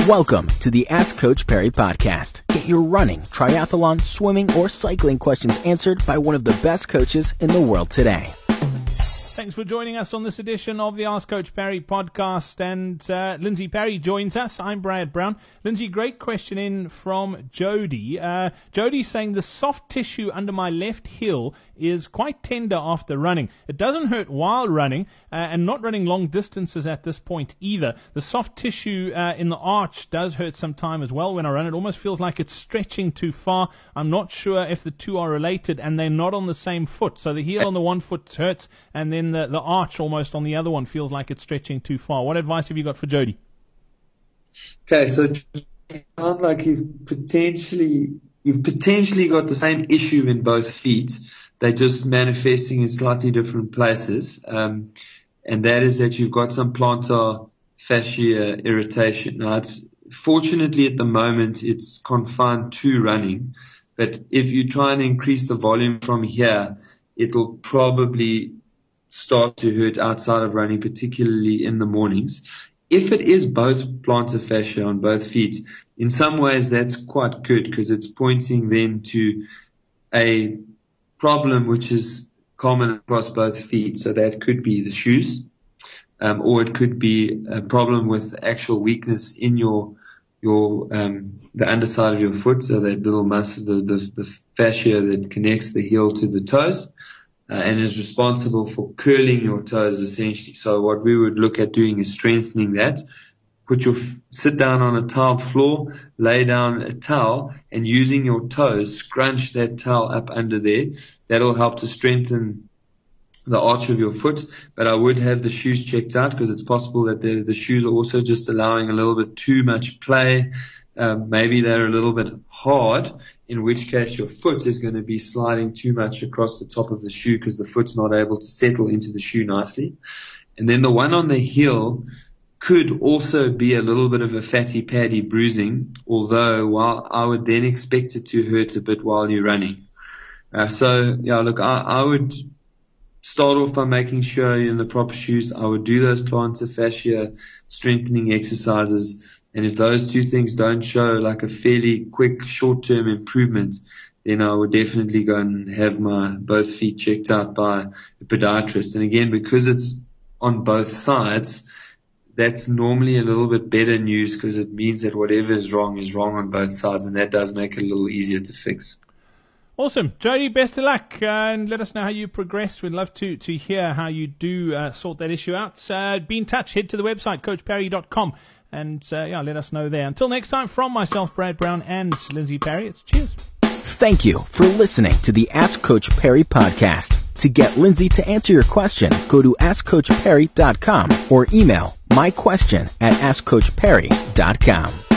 Welcome to the Ask Coach Perry podcast. Get your running, triathlon, swimming, or cycling questions answered by one of the best coaches in the world today. Thanks for joining us on this edition of the Ask Coach Perry podcast. And Lindsay Perry joins us. I'm Brad Brown. Lindsay, great question in from Jody. Jody's saying the soft tissue under my left heel is quite tender after running. It doesn't hurt while running and not running long distances at this point either. The soft tissue in the arch does hurt some time as well when I run. It almost feels like it's stretching too far. I'm not sure if the two are related and they're not on the same foot. So the heel on the one foot hurts and then the arch almost on the other one feels like it's stretching too far. What advice have you got for Jody? Okay, so it sounds like you've potentially got the same issue in both feet. They're just manifesting in slightly different places. And that is that you've got some plantar fascia irritation. Now, fortunately at the moment it's confined to running, but if you try and increase the volume from here, it'll probably start to hurt outside of running, particularly in the mornings. If it is both plantar fascia on both feet, in some ways that's quite good because it's pointing then to a problem which is common across both feet. So that could be the shoes, or it could be a problem with actual weakness in the underside of your foot. So that little muscle, the fascia that connects the heel to the toes. And is responsible for curling your toes essentially. So what we would look at doing is strengthening that. Sit down on a tiled floor, lay down a towel, and using your toes, scrunch that towel up under there. That'll help to strengthen the arch of your foot. But I would have the shoes checked out because it's possible that the shoes are also just allowing a little bit too much play. Maybe they're a little bit hard, in which case your foot is going to be sliding too much across the top of the shoe because the foot's not able to settle into the shoe nicely. And then the one on the heel could also be a little bit of a fatty paddy bruising, although while I would then expect it to hurt a bit while you're running. I would start off by making sure you're in the proper shoes. I would do those plantar fascia strengthening exercises. And if those two things don't show like a fairly quick short-term improvement, then I would definitely go and have my both feet checked out by a podiatrist. And again, because it's on both sides, that's normally a little bit better news because it means that whatever is wrong on both sides, and that does make it a little easier to fix. Awesome. Jody, best of luck, and let us know how you progress. We'd love to hear how you do sort that issue out. Be in touch. Head to the website, coachperry.com, and let us know there. Until next time, from myself, Brad Brown, and Lindsay Perry, it's cheers. Thank you for listening to the Ask Coach Perry podcast. To get Lindsay to answer your question, go to AskCoachPerry.com or email myquestion@AskCoachPerry.com.